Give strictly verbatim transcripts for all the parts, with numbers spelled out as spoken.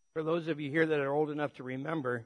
For those of you here that are old enough to remember,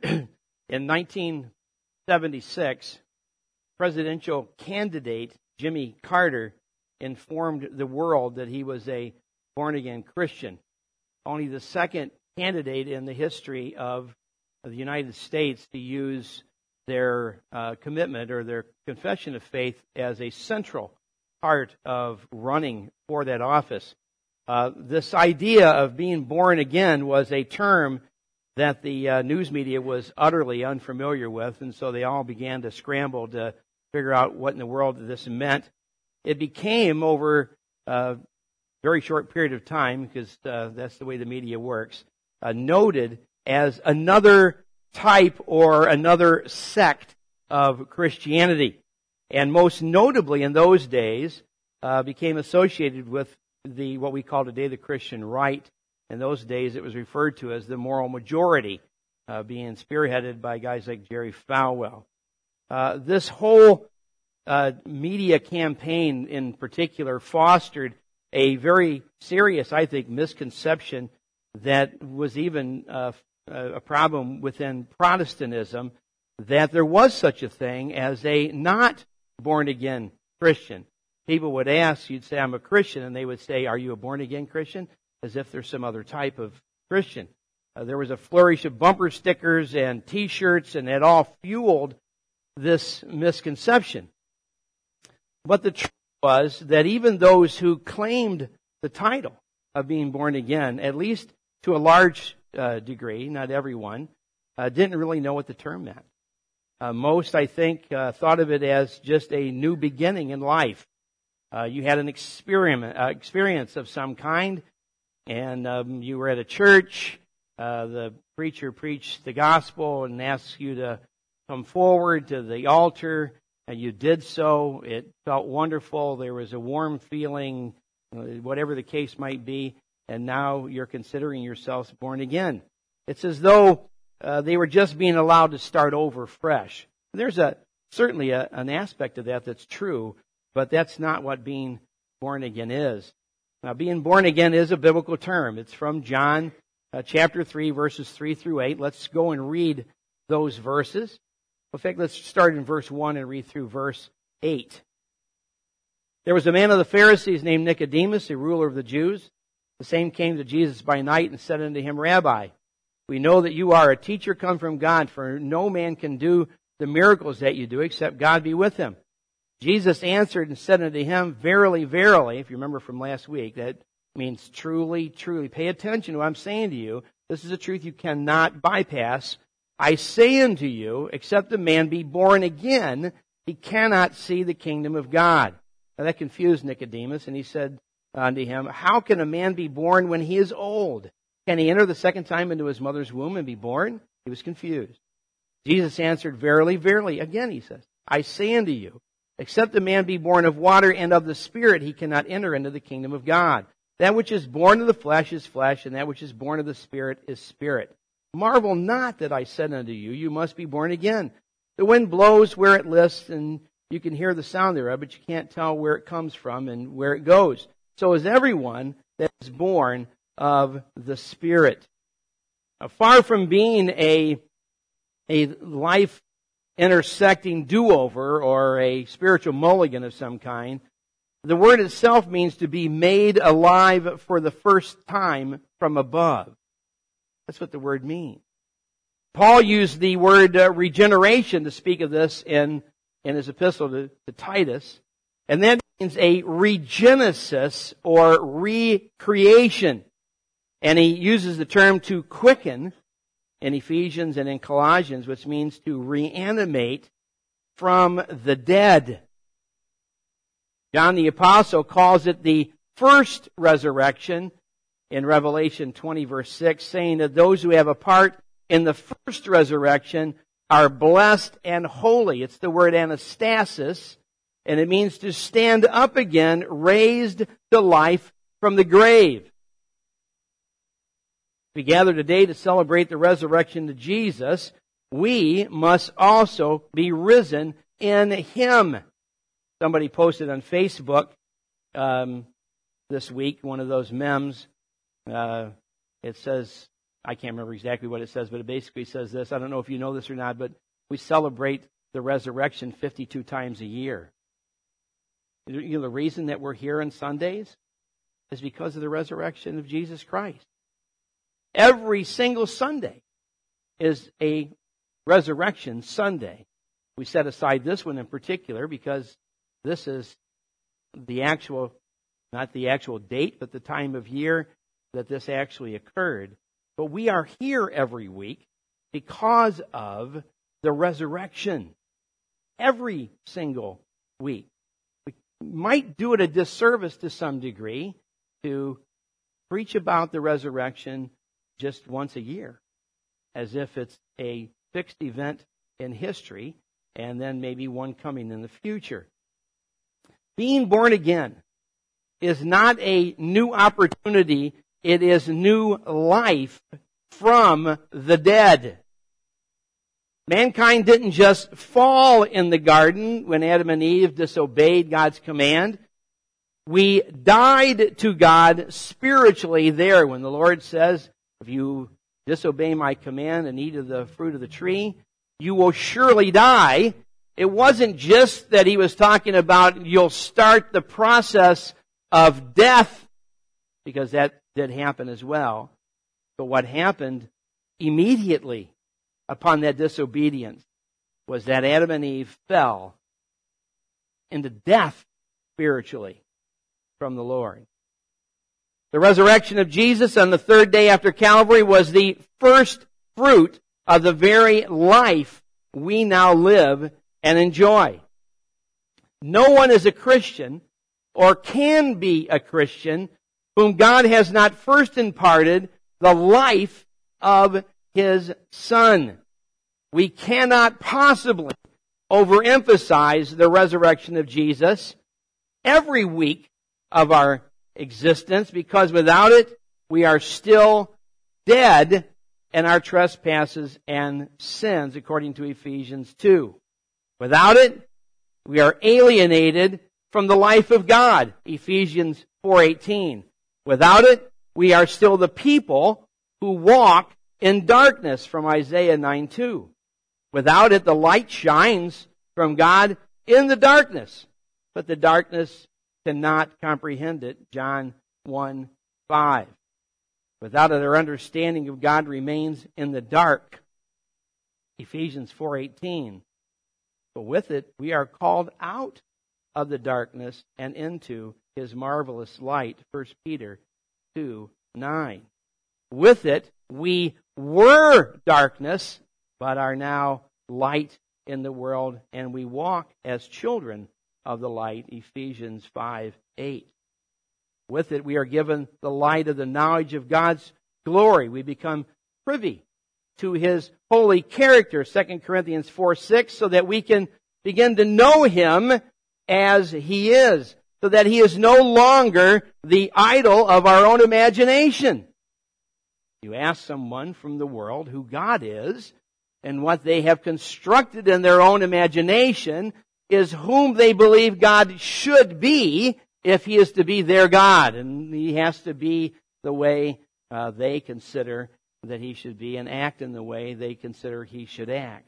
in nineteen seventy-six, presidential candidate Jimmy Carter informed the world that he was a born-again Christian. Only the second candidate in the history of the United States to use their uh, commitment or their confession of faith as a central part of running for that office. Uh, this idea of being born again was a term that the uh, news media was utterly unfamiliar with, and so they all began to scramble to figure out what in the world this meant. It became, over a very short period of time, because uh, that's the way the media works, uh, noted as another type or another sect of Christianity. And most notably in those days, uh, became associated with the what we call today the Christian right. In those days, it was referred to as the moral majority, uh, being spearheaded by guys like Jerry Falwell. Uh, this whole uh, media campaign in particular fostered a very serious, I think, misconception that was even uh, a problem within Protestantism, that there was such a thing as a not born-again Christian. People would ask, you'd say, I'm a Christian, and they would say, are you a born-again Christian? As if there's some other type of Christian. Uh, there was a flourish of bumper stickers and T-shirts, and it all fueled this misconception. But the truth was that even those who claimed the title of being born again, at least to a large uh, degree, not everyone, uh, didn't really know what the term meant. Uh, most, I think, uh, thought of it as just a new beginning in life. Uh, you had an experiment, uh, experience of some kind, and um, you were at a church. Uh, the preacher preached the gospel and asked you to come forward to the altar, and you did so. It felt wonderful. There was a warm feeling, whatever the case might be, and now you're considering yourselves born again. It's as though uh, they were just being allowed to start over fresh. There's a certainly a, an aspect of that that's true, but that's not what being born again is. Now, being born again is a biblical term. It's from John uh, chapter three, verses three through eight. Let's go and read those verses. In fact, let's start in verse one and read through verse eight. There was a man of the Pharisees named Nicodemus, a ruler of the Jews. The same came to Jesus by night and said unto him, Rabbi, we know that you are a teacher come from God, for no man can do the miracles that you do except God be with him. Jesus answered and said unto him, Verily, verily, if you remember from last week, that means truly, truly. Pay attention to what I'm saying to you. This is a truth you cannot bypass. I say unto you, except a man be born again, he cannot see the kingdom of God. Now that confused Nicodemus, and he said unto him, How can a man be born when he is old? Can he enter the second time into his mother's womb and be born? He was confused. Jesus answered, Verily, verily. Again he says, I say unto you, except a man be born of water and of the Spirit, he cannot enter into the kingdom of God. That which is born of the flesh is flesh, and that which is born of the Spirit is spirit. Marvel not that I said unto you, you must be born again. The wind blows where it lists, and you can hear the sound thereof, but you can't tell where it comes from and where it goes. So is everyone that is born of the Spirit. Now, far from being a, a life intersecting do-over or a spiritual mulligan of some kind, the word itself means to be made alive for the first time from above. That's what the word means. Paul used the word uh, regeneration to speak of this in, in his epistle to, to Titus, and that means a regenesis or recreation. And he uses the term to quicken in Ephesians and in Colossians, which means to reanimate from the dead. John the Apostle calls it the first resurrection in Revelation twenty, verse six, saying that those who have a part in the first resurrection are blessed and holy. It's the word anastasis, and it means to stand up again, raised to life from the grave. We gather today to celebrate the resurrection of Jesus. We must also be risen in Him. Somebody posted on Facebook um, this week, one of those memes. Uh, it says, I can't remember exactly what it says, but it basically says this. I don't know if you know this or not, but we celebrate the resurrection fifty-two times a year. You know, the reason that we're here on Sundays is because of the resurrection of Jesus Christ. Every single Sunday is a resurrection Sunday. We set aside this one in particular because this is the actual, not the actual date, but the time of year that this actually occurred. But we are here every week because of the resurrection. Every single week. We might do it a disservice to some degree to preach about the resurrection just once a year, as if it's a fixed event in history and then maybe one coming in the future. Being born again is not a new opportunity, it is new life from the dead. Mankind didn't just fall in the garden when Adam and Eve disobeyed God's command. We died to God spiritually there when the Lord says, if you disobey my command and eat of the fruit of the tree, you will surely die. It wasn't just that he was talking about you'll start the process of death, because that did happen as well. But what happened immediately upon that disobedience was that Adam and Eve fell into death spiritually from the Lord. The resurrection of Jesus on the third day after Calvary was the first fruit of the very life we now live and enjoy. No one is a Christian or can be a Christian whom God has not first imparted the life of His Son. We cannot possibly overemphasize the resurrection of Jesus every week of our existence, because without it, we are still dead in our trespasses and sins, according to Ephesians two. Without it, we are alienated from the life of God, Ephesians four eighteen. Without it, we are still the people who walk in darkness, from Isaiah nine two. Without it, the light shines from God in the darkness, but the darkness cannot comprehend it, John one five. Without it, our understanding of God remains in the dark, Ephesians four eighteen. But with it, we are called out of the darkness and into His marvelous light, First Peter two nine. With it, we were darkness, but are now light in the world, and we walk as children of the light, Ephesians five eight. With it, we are given the light of the knowledge of God's glory. We become privy to His holy character, Second Corinthians four six, so that we can begin to know Him as He is, so that He is no longer the idol of our own imagination. You ask someone from the world who God is, and what they have constructed in their own imagination is whom they believe God should be if He is to be their God. And He has to be the way uh, they consider that He should be and act in the way they consider He should act.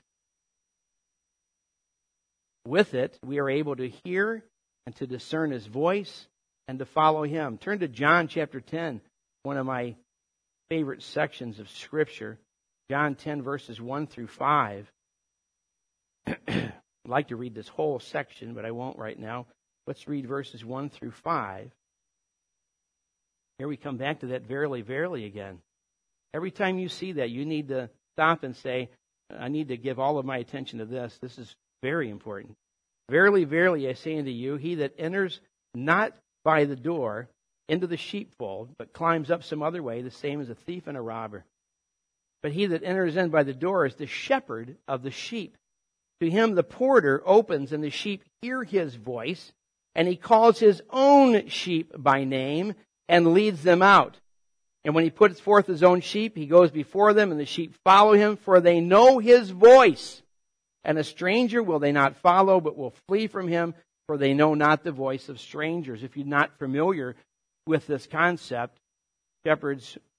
With it, we are able to hear and to discern His voice and to follow Him. Turn to John chapter ten, one of my favorite sections of Scripture. John ten, verses one through five. I'd like to read this whole section, but I won't right now. Let's read verses one through five. Here we come back to that verily, verily again. Every time you see that, you need to stop and say, I need to give all of my attention to this. This is very important. Verily, verily, I say unto you, he that enters not by the door into the sheepfold, but climbs up some other way, the same as a thief and a robber. But he that enters in by the door is the shepherd of the sheep. To him the porter opens, and the sheep hear his voice, and he calls his own sheep by name and leads them out. And when he puts forth his own sheep, he goes before them, and the sheep follow him, for they know his voice. And a stranger will they not follow, but will flee from him, for they know not the voice of strangers. If you're not familiar with this concept, shepherds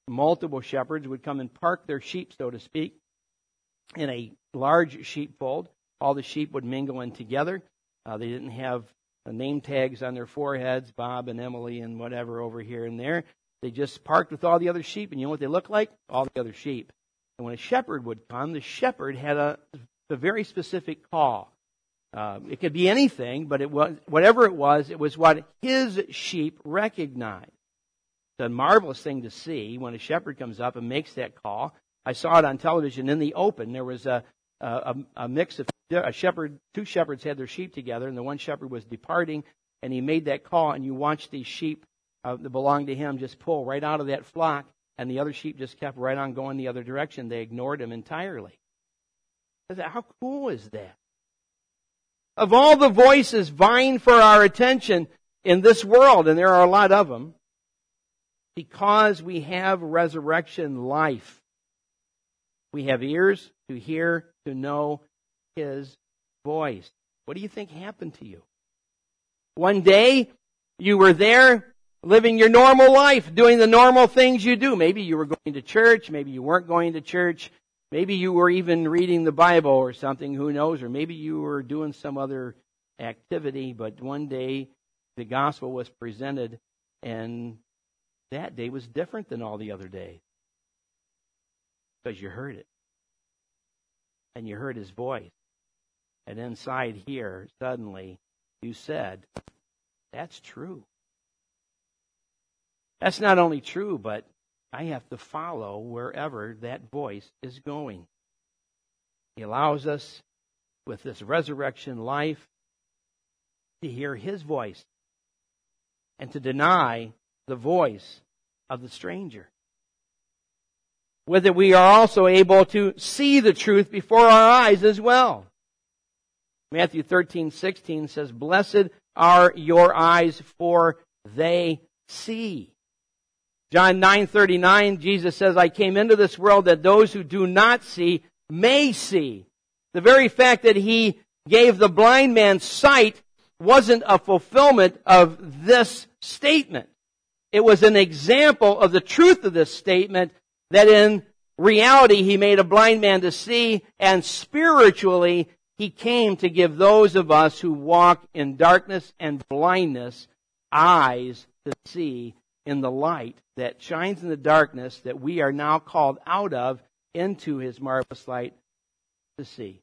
multiple shepherds would come and park their sheep, so to speak, in a large sheepfold. All the sheep would mingle in together. Uh, they didn't have uh, name tags on their foreheads, Bob and Emily and whatever over here and there. They just parked with all the other sheep, and you know what they look like? All the other sheep. And when a shepherd would come, the shepherd had a, a very specific call. Uh, it could be anything, but it was whatever it was, it was what his sheep recognized. It's a marvelous thing to see when a shepherd comes up and makes that call. I saw it on television in the open. There was a a, a mix of a shepherd, two shepherds had their sheep together, and the one shepherd was departing, and he made that call, and you watched these sheep uh, that belonged to him just pull right out of that flock, and the other sheep just kept right on going the other direction. They ignored him entirely. How cool is that? Of all the voices vying for our attention in this world, and there are a lot of them, because we have resurrection life, we have ears to hear, to know His voice. What do you think happened to you? One day, you were there living your normal life, doing the normal things you do. Maybe you were going to church, maybe you weren't going to church, maybe you were even reading the Bible or something, who knows, or maybe you were doing some other activity, but one day the gospel was presented, and that day was different than all the other days. Because you heard it. And you heard His voice. And inside here, suddenly, you said, that's true. That's not only true, but I have to follow wherever that voice is going. He allows us, with this resurrection life, to hear His voice and to deny the voice of the stranger. With it, we are also able to see the truth before our eyes as well. Matthew thirteen sixteen says, "Blessed are your eyes, for they see." John nine thirty-nine, Jesus says, "I came into this world that those who do not see may see." The very fact that He gave the blind man sight wasn't a fulfillment of this statement. It was an example of the truth of this statement, that in reality He made a blind man to see, and spiritually He came to give those of us who walk in darkness and blindness eyes to see in the light that shines in the darkness that we are now called out of into His marvelous light to see.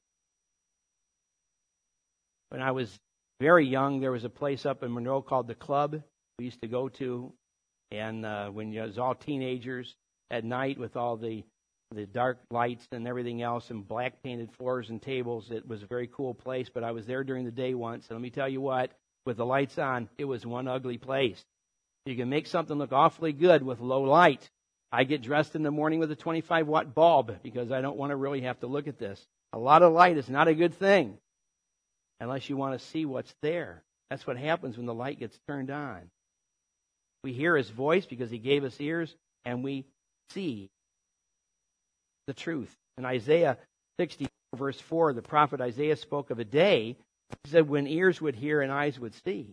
When I was very young, there was a place up in Monroe called The Club we used to go to, and uh, when you was all teenagers, at night with all the the dark lights and everything else and black painted floors and tables, it was a very cool place. But I was there during the day once, and let me tell you what, with the lights on, it was one ugly place. You can make something look awfully good with low light. I get dressed in the morning with a twenty-five watt bulb because I don't want to really have to look at this. A lot of light is not a good thing unless you want to see what's there. That's what happens when the light gets turned on. We hear His voice because He gave us ears, and we see the truth. In Isaiah sixty-four, verse four, the prophet Isaiah spoke of a day, he said, when ears would hear and eyes would see.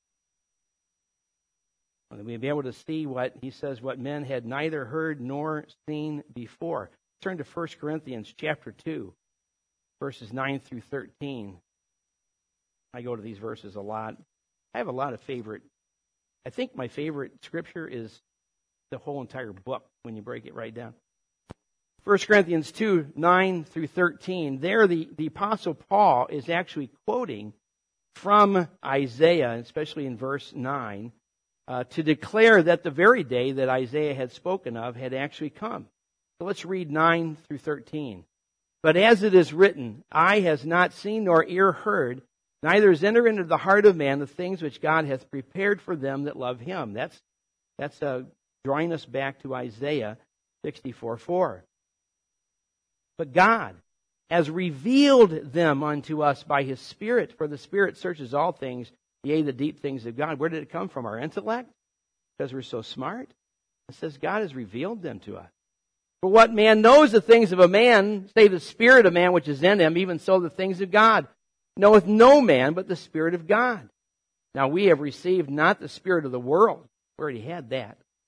And we'd be able to see what, he says, what men had neither heard nor seen before. Turn to First Corinthians chapter two, verses nine through thirteen. I go to these verses a lot. I have a lot of favorite. I think my favorite scripture is the whole entire book when you break it right down. First Corinthians two, nine through thirteen. There the, the Apostle Paul is actually quoting from Isaiah, especially in verse nine, uh, to declare that the very day that Isaiah had spoken of had actually come. So let's read nine through thirteen. "But as it is written, eye has not seen nor ear heard, neither has entered into the heart of man the things which God hath prepared for them that love Him." That's, that's uh, drawing us back to Isaiah sixty-four four. "But God has revealed them unto us by His Spirit, for the Spirit searches all things, yea, the deep things of God." Where did it come from? Our intellect? Because we're so smart? It says God has revealed them to us. "For what man knows the things of a man, save the spirit of man which is in him, even so the things of God knoweth no man but the Spirit of God. Now we have received not the spirit of the world," we already had that,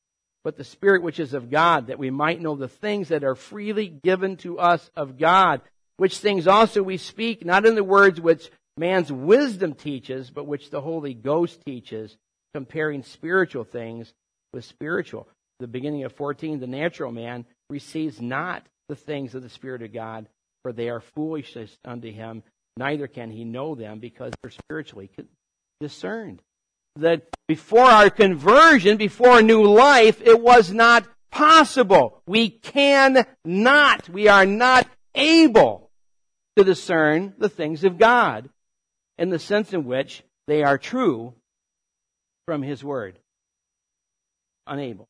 but the Spirit which is of God, that we might know the things that are freely given to us of God, which things also we speak, not in the words which man's wisdom teaches, but which the Holy Ghost teaches, comparing spiritual things with spiritual. The beginning of fourteen, the natural man receives not the things of the Spirit of God, for they are foolishness unto him, neither can he know them, because they're spiritually discerned. That before our conversion, before new life, it was not possible. We cannot, we are not able to discern the things of God in the sense in which they are true from His Word. Unable.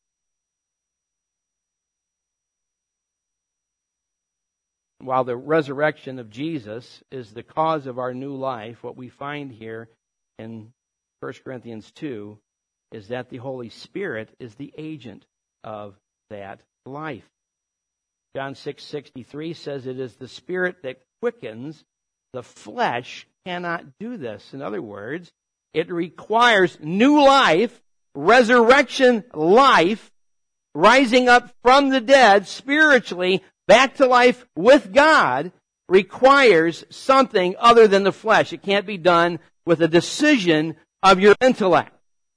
While the resurrection of Jesus is the cause of our new life, what we find here in First Corinthians two is that the Holy Spirit is the agent of that life. John six sixty-three says it is the Spirit that quickens, the flesh cannot do this. In other words, it requires new life, resurrection life, rising up from the dead spiritually back to life with God, requires something other than the flesh. It can't be done with a decision of your intellect.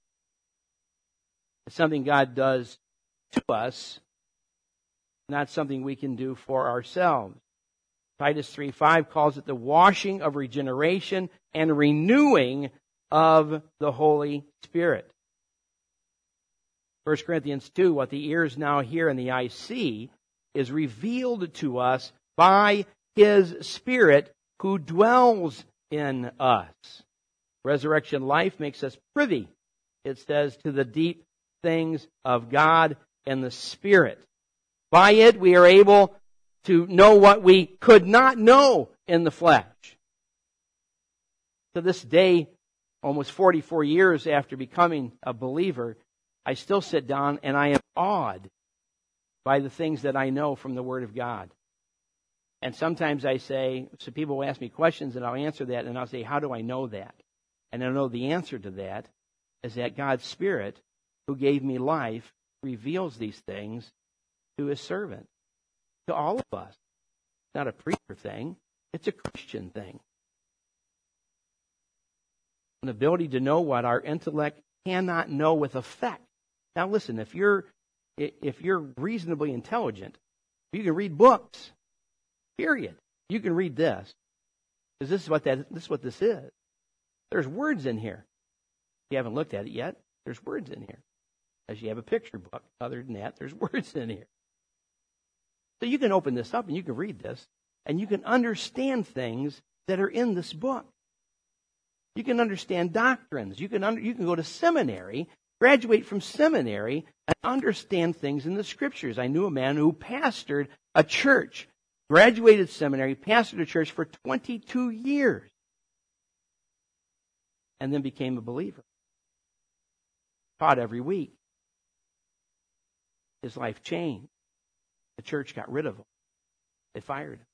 It's something God does to us, not something we can do for ourselves. Titus three five calls it the washing of regeneration and renewing of the Holy Spirit. First Corinthians two, what the ears now hear and the eyes see, is revealed to us by His Spirit who dwells in us. Resurrection life makes us privy, it says, to the deep things of God and the Spirit. By it we are able to know what we could not know in the flesh. To this day, almost forty-four years after becoming a believer, I still sit down and I am awed by the things that I know from the Word of God. And sometimes I say, so people will ask me questions and I'll answer that and I'll say, how do I know that? And I know the answer to that is that God's Spirit, who gave me life, reveals these things to His servant, to all of us. It's not a preacher thing, it's a Christian thing. An ability to know what our intellect cannot know with effect. Now listen, if you're if you're reasonably intelligent, you can read books. Period. You can read this. Because this is what that this is what this is. There's words in here. If you haven't looked at it yet, there's words in here. As you have a picture book. Other than that, there's words in here. So you can open this up and you can read this, and you can understand things that are in this book. You can understand doctrines. You can under, you can go to seminary, graduate from seminary, and understand things in the Scriptures. I knew a man who pastored a church, graduated seminary, pastored a church for twenty-two years, and then became a believer. Taught every week. His life changed. The church got rid of him. They fired him.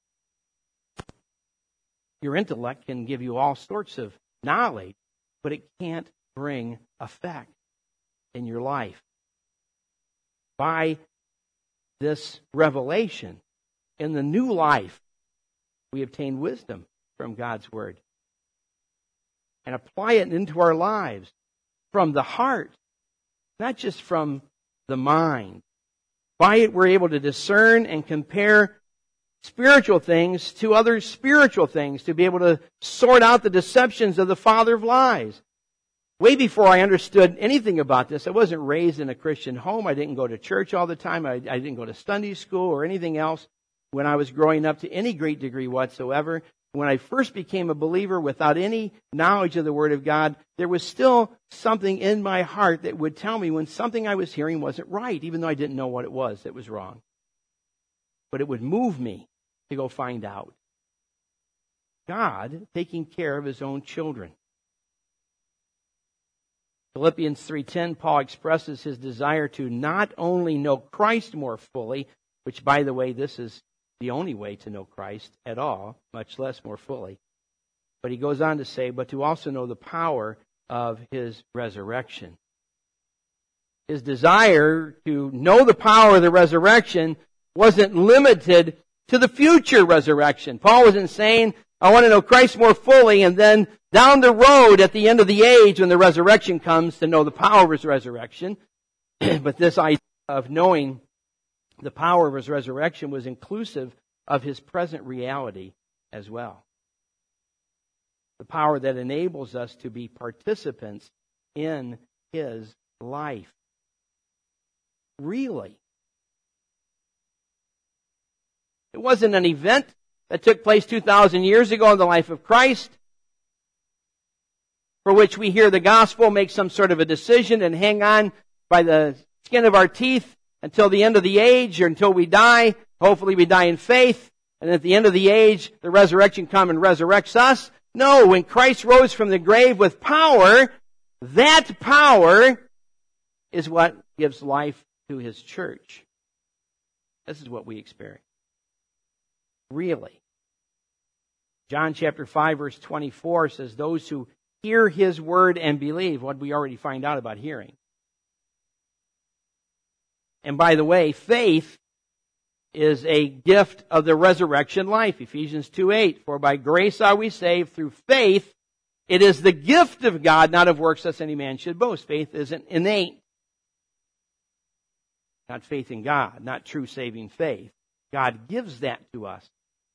Your intellect can give you all sorts of knowledge, but it can't bring effect in your life. By this revelation, in the new life, we obtain wisdom from God's Word and apply it into our lives from the heart, not just from the mind. By it, we're able to discern and compare spiritual things to other spiritual things, to be able to sort out the deceptions of the father of lies. Way before I understood anything about this, I wasn't raised in a Christian home. I didn't go to church all the time. I, I didn't go to Sunday school or anything else when I was growing up to any great degree whatsoever. When I first became a believer without any knowledge of the Word of God, there was still something in my heart that would tell me when something I was hearing wasn't right, even though I didn't know what it was that was wrong. But it would move me to go find out. God taking care of His own children. Philippians three ten, Paul expresses his desire to not only know Christ more fully, which, by the way, this is the only way to know Christ at all, much less more fully. But he goes on to say, but to also know the power of His resurrection. His desire to know the power of the resurrection wasn't limited to the future resurrection. Paul wasn't saying, I want to know Christ more fully, and then down the road at the end of the age when the resurrection comes to know the power of His resurrection. But this idea of knowing the power of His resurrection was inclusive of His present reality as well. The power that enables us to be participants in His life. Really. It wasn't an event that took place two thousand years ago in the life of Christ, for which we hear the gospel, make some sort of a decision, and hang on by the skin of our teeth until the end of the age, or until we die. Hopefully we die in faith, and at the end of the age, the resurrection comes and resurrects us. No, when Christ rose from the grave with power, that power is what gives life to His church. This is what we experience. Really. John chapter five verse twenty-four says, those who hear His word and believe, what we already find out about hearing. And by the way, faith is a gift of the resurrection life. Ephesians two eight, for by grace are we saved through faith. It is the gift of God, not of works, lest any man should boast. Faith isn't innate. Not faith in God, not true saving faith. God gives that to us.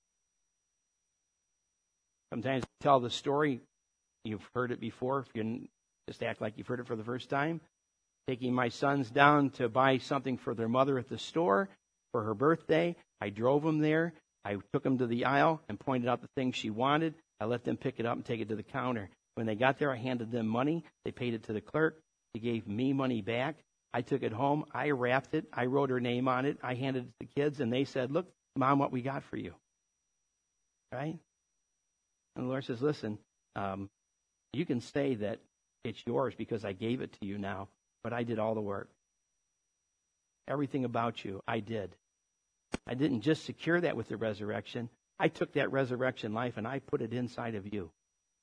Sometimes I tell the story, you've heard it before, if you just act like you've heard it for the first time. Taking my sons down to buy something for their mother at the store for her birthday. I drove them there. I took them to the aisle and pointed out the things she wanted. I let them pick it up and take it to the counter. When they got there, I handed them money. They paid it to the clerk. They gave me money back. I took it home. I wrapped it. I wrote her name on it. I handed it to the kids, and they said, look, Mom, what we got for you. Right? And the Lord says, listen, um, you can say that it's yours because I gave it to you now, but I did all the work. Everything about you, I did. I didn't just secure that with the resurrection. I took that resurrection life and I put it inside of you.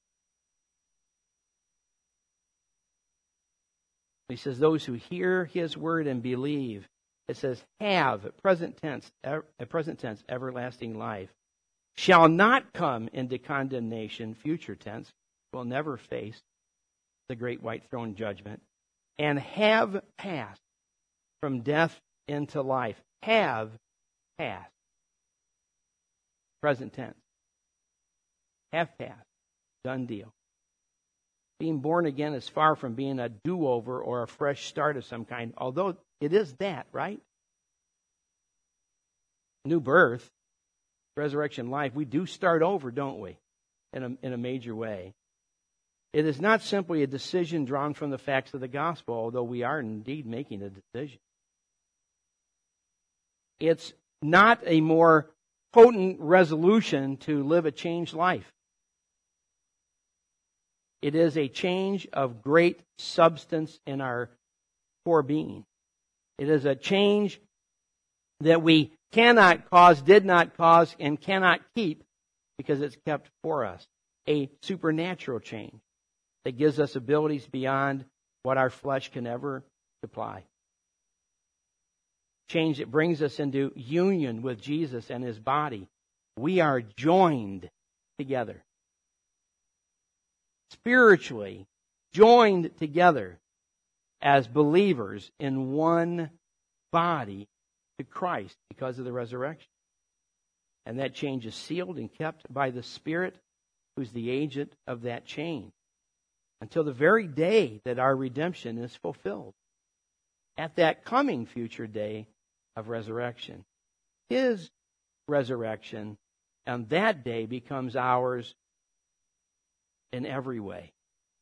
He says, those who hear His word and believe, it says, have, present tense, a present tense, everlasting life, shall not come into condemnation, future tense, will never face the great white throne judgment, and have passed from death into life. Have passed. Present tense. Have passed. Done deal. Being born again is far from being a do-over or a fresh start of some kind, although it is that, right? New birth, resurrection life, we do start over, don't we? In a, in a major way. It is not simply a decision drawn from the facts of the gospel, although we are indeed making a decision. It's not a more potent resolution to live a changed life. It is a change of great substance in our core being. It is a change that we cannot cause, did not cause, and cannot keep because it's kept for us. A supernatural change that gives us abilities beyond what our flesh can ever supply. Change that brings us into union with Jesus and His body. We are joined together. Spiritually joined together as believers in one body to Christ because of the resurrection. And that change is sealed and kept by the Spirit, who's the agent of that change, until the very day that our redemption is fulfilled. At that coming future day of resurrection. His resurrection on that day becomes ours in every way.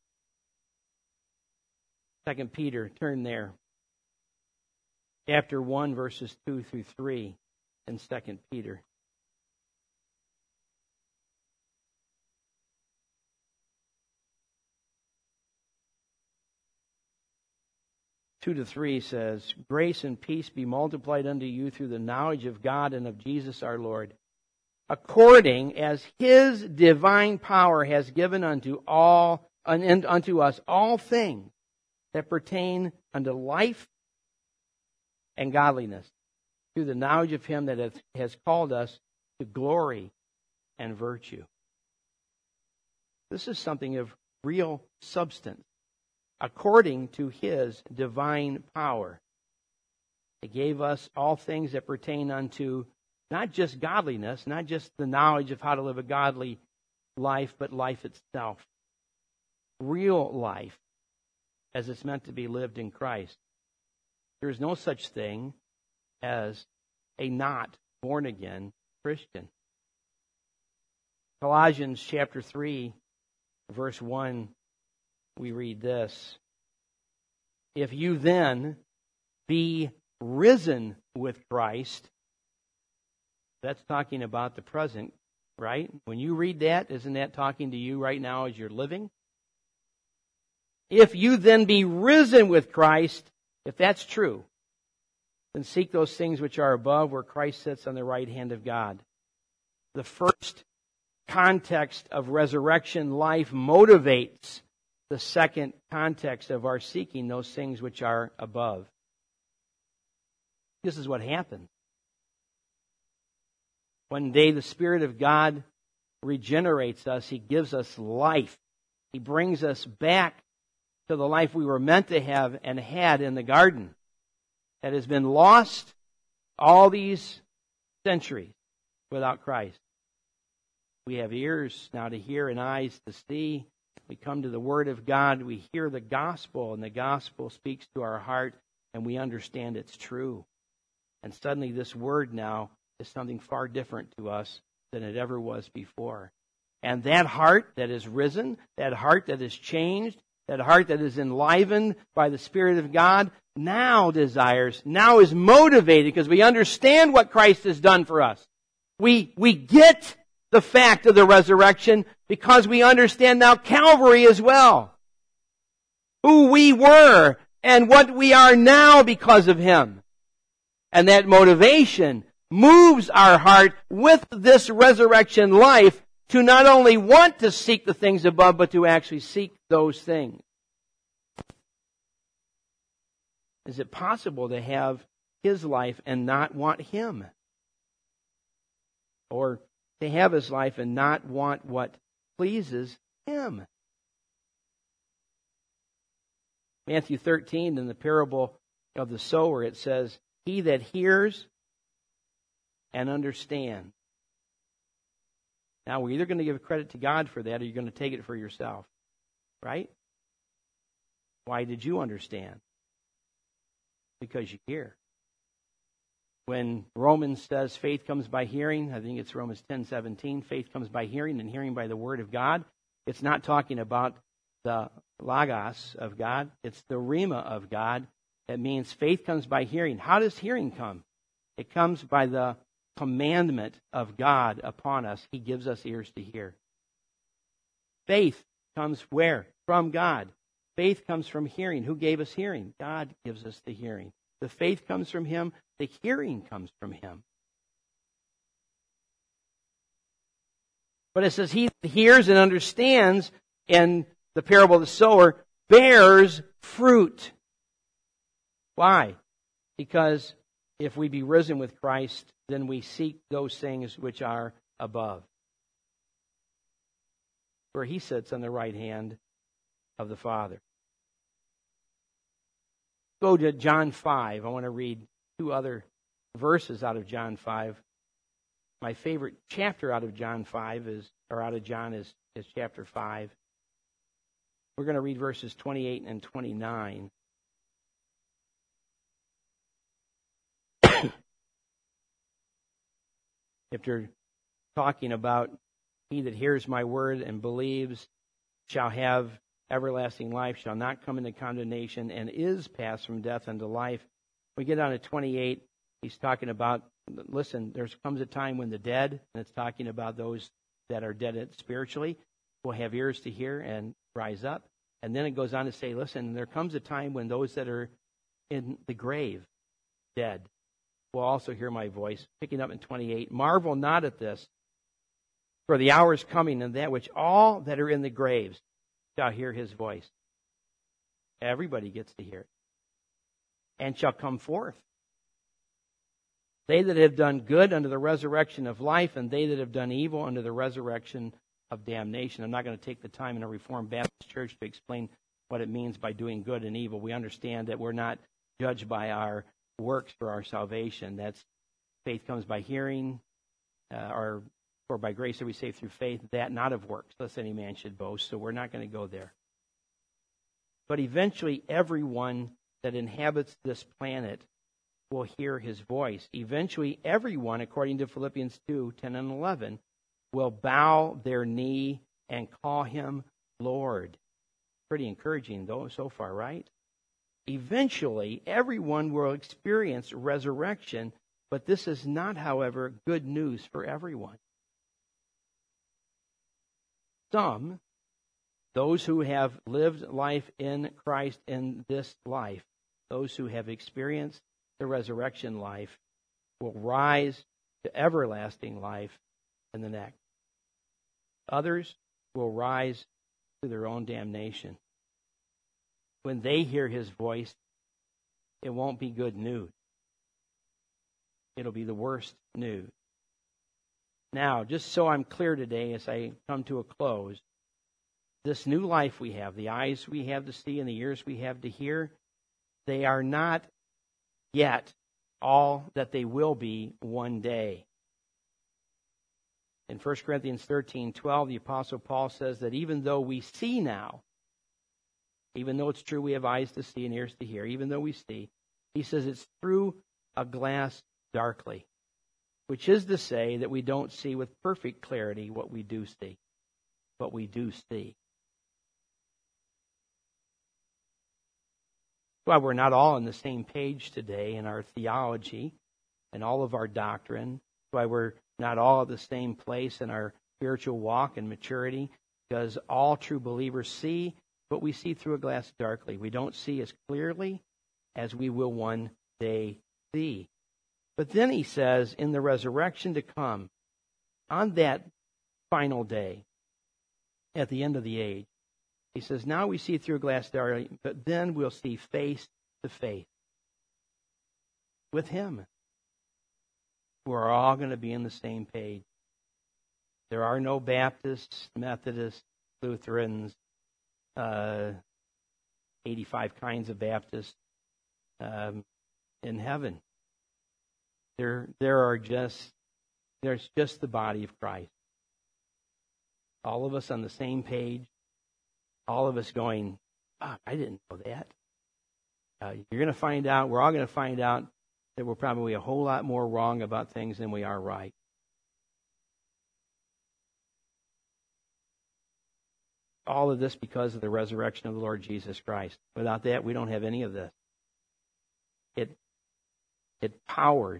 Second Peter, turn there. Chapter one, verses two through three in Second Peter. Two to three says, grace and peace be multiplied unto you through the knowledge of God and of Jesus our Lord, according as His divine power has given unto all and unto us all things that pertain unto life and godliness, through the knowledge of Him that has called us to glory and virtue. This is something of real substance, according to His divine power. He gave us all things that pertain unto not just godliness, not just the knowledge of how to live a godly life, but life itself. Real life, as it's meant to be lived in Christ. There is no such thing as a not born-again Christian. Colossians chapter three, verse one, we read this. If you then be risen with Christ, that's talking about the present, right? When you read that, isn't that talking to you right now as you're living? If you then be risen with Christ, if that's true, then seek those things which are above, where Christ sits on the right hand of God. The first context of resurrection life motivates the second context of our seeking those things which are above. This is what happened. One day the Spirit of God regenerates us. He gives us life. He brings us back to the life we were meant to have and had in the garden, that has been lost all these centuries without Christ. We have ears now to hear and eyes to see. We come to the Word of God. We hear the gospel, and the gospel speaks to our heart, and we understand it's true. And suddenly this Word now is something far different to us than it ever was before. And that heart that is risen, that heart that is changed, that heart that is enlivened by the Spirit of God, now desires, now is motivated because we understand what Christ has done for us. We, we get the fact of the resurrection because we understand now Calvary as well. Who we were and what we are now because of Him. And that motivation moves our heart with this resurrection life to not only want to seek the things above, but to actually seek those things. Is it possible to have His life and not want Him? Or to have His life and not want what pleases Him? Matthew thirteen, in the parable of the sower, it says, He that hears and understands. Now, we're either going to give credit to God for that, or you're going to take it for yourself. Right? Why did you understand? Because you hear. When Romans says faith comes by hearing, I think it's Romans ten seventeen, faith comes by hearing and hearing by the Word of God. It's not talking about the logos of God. It's the rhema of God. It means faith comes by hearing. How does hearing come? It comes by the commandment of God upon us. He gives us ears to hear. Faith comes where? From God. Faith comes from hearing. Who gave us hearing? God gives us the hearing. The faith comes from Him. The hearing comes from Him. But it says, he that hears and understands, in the parable of the sower, bears fruit. Why? Because if we be risen with Christ, then we seek those things which are above, where He sits on the right hand of the Father. Go to John five. I want to read two other verses out of John five. My favorite chapter out of John five is, or out of John is, is chapter five. We're going to read verses twenty-eight and twenty-nine. If you're talking about he that hears my word and believes shall have everlasting life, shall not come into condemnation, and is passed from death unto life. We get down to twenty-eight. He's talking about, listen, there comes a time when the dead, and it's talking about those that are dead spiritually, will have ears to hear and rise up. And then it goes on to say, listen, there comes a time when those that are in the grave, dead, will also hear my voice. Picking up in twenty-eight, marvel not at this, for the hour is coming, in that which all that are in the graves shall hear His voice. Everybody gets to hear it. And shall come forth. They that have done good under the resurrection of life, and they that have done evil under the resurrection of damnation. I'm not going to take the time in a Reformed Baptist church to explain what it means by doing good and evil. We understand that we're not judged by our works for our salvation. That's faith comes by hearing, uh, or or by grace are we saved through faith, that not of works, lest any man should boast. So we're not going to go there. But eventually everyone that inhabits this planet will hear his voice. Eventually everyone, according to Philippians two, ten and eleven, will bow their knee and call him Lord. Pretty encouraging though so far, right? Eventually everyone will experience resurrection, but this is not, however, good news for everyone. Some, those who have lived life in Christ in this life, those who have experienced the resurrection life, will rise to everlasting life in the next. Others will rise to their own damnation. When they hear his voice, it won't be good news. It'll be the worst news. Now, just so I'm clear today as I come to a close, this new life we have, the eyes we have to see and the ears we have to hear, they are not yet all that they will be one day. In First Corinthians thirteen twelve, the Apostle Paul says that even though we see now, even though it's true we have eyes to see and ears to hear, even though we see, he says it's through a glass darkly, which is to say that we don't see with perfect clarity what we do see, but we do see. Well, we're not all on the same page today in our theology and all of our doctrine. That's why we're not all at the same place in our spiritual walk and maturity, because all true believers see, but we see through a glass darkly. We don't see as clearly as we will one day see. But then he says, in the resurrection to come, on that final day, at the end of the age, he says, now we see through a glass darkly, but then we'll see face to face with him. We're all going to be on the same page. There are no Baptists, Methodists, Lutherans, uh, eighty-five kinds of Baptists um, in heaven. There, there are just, there's just the body of Christ. All of us on the same page. All of us going, oh, I didn't know that. Uh, you're going to find out, we're all going to find out that we're probably a whole lot more wrong about things than we are right. All of this because of the resurrection of the Lord Jesus Christ. Without that, we don't have any of this. It, it powers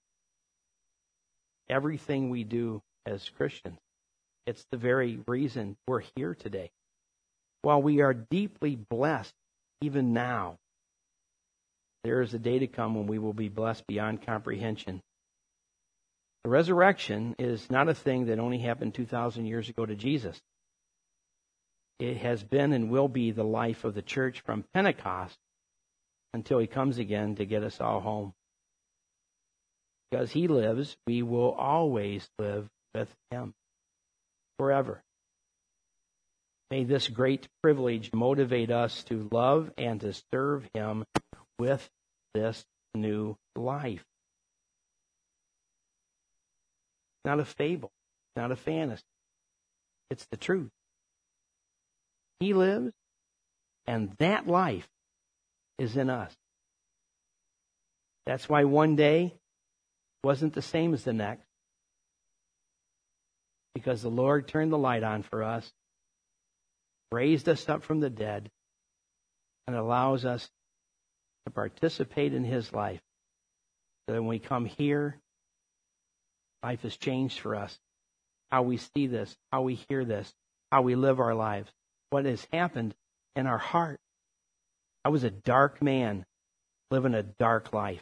everything we do as Christians. It's the very reason we're here today. While we are deeply blessed even now, there is a day to come when we will be blessed beyond comprehension. The resurrection is not a thing that only happened two thousand years ago to Jesus. It has been and will be the life of the church from Pentecost until he comes again to get us all home. Because he lives, we will always live with him forever. May this great privilege motivate us to love and to serve him with this new life. Not a fable, not a fantasy. It's the truth. He lives, and that life is in us. That's why one day wasn't the same as the next. Because the Lord turned the light on for us, raised us up from the dead, and allows us to participate in his life. So that when we come here, life has changed for us. How we see this, how we hear this, how we live our lives, what has happened in our heart. I was a dark man living a dark life.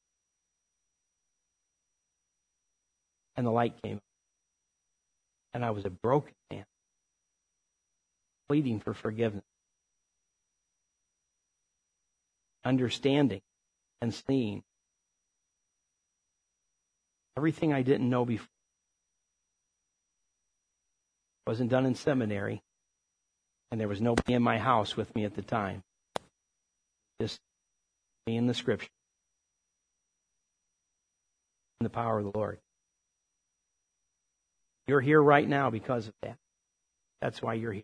And the light came. And I was a broken man, pleading for forgiveness, understanding and seeing Everything I didn't know before. Wasn't done in seminary. And there was nobody in my house with me at the time. Just me and the Scripture. And the power of the Lord. You're here right now because of that. That's why you're here.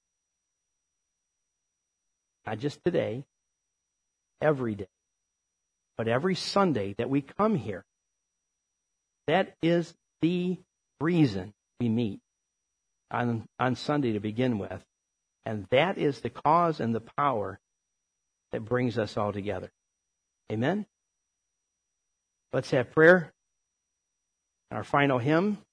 Not just today, every day, but every Sunday that we come here. That is the reason we meet on, on Sunday to begin with. And that is the cause and the power that brings us all together. Amen? Let's have prayer. Our final hymn.